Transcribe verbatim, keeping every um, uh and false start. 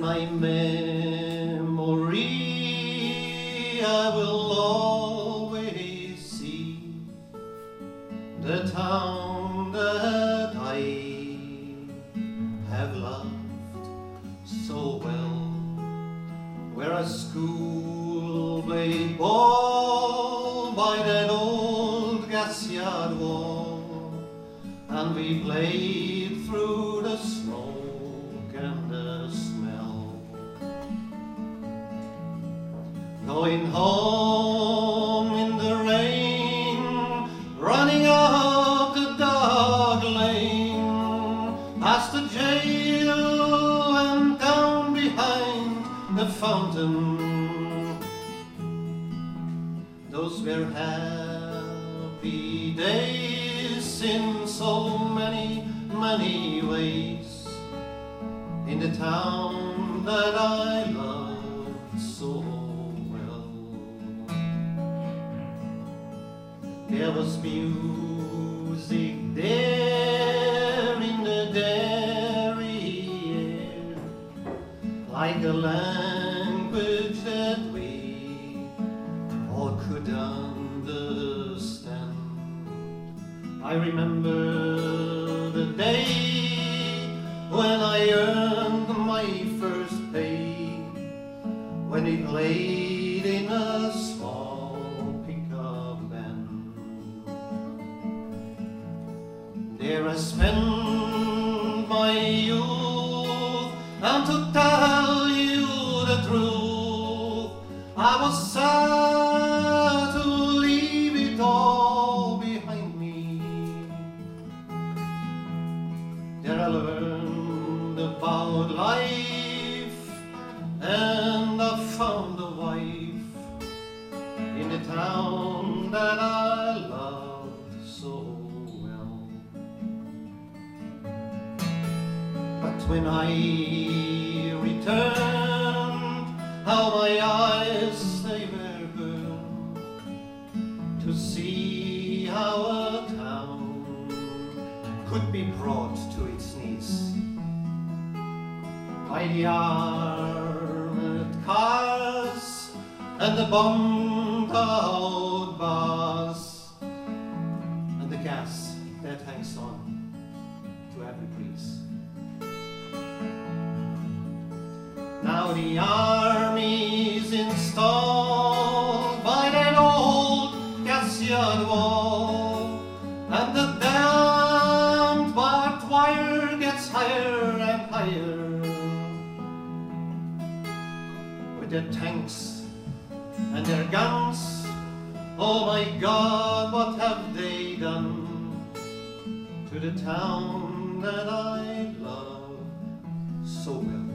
my memory I will always see the town that I have loved so well, where a school played ball by that old gas yard wall, and we played through the smoke and the smell. Going home in the rain, running up the dark lane, past the jail and down behind the fountain. Those were happy days in so many, many ways, in the town that I loved so well. There was music there in the dairy air, like a language that we all could understand. I remember the day when I earned my first pay, when we played in a small pickup band. There I spent my youth, and to tell you the truth, I was sad to leave it all behind me. There I learned about life, and I found a wife in the town that I loved so well. But when I returned, how my eyes they were burned to see how a town could be brought to its knees by the armored cars and the bombed out bars and the gas that hangs on to every breeze. Now the army's installed by that old gas yard wall, and the damned barbed wire gets higher and higher. With their tanks and their guns, oh my God, what have they done to the town that I love so well?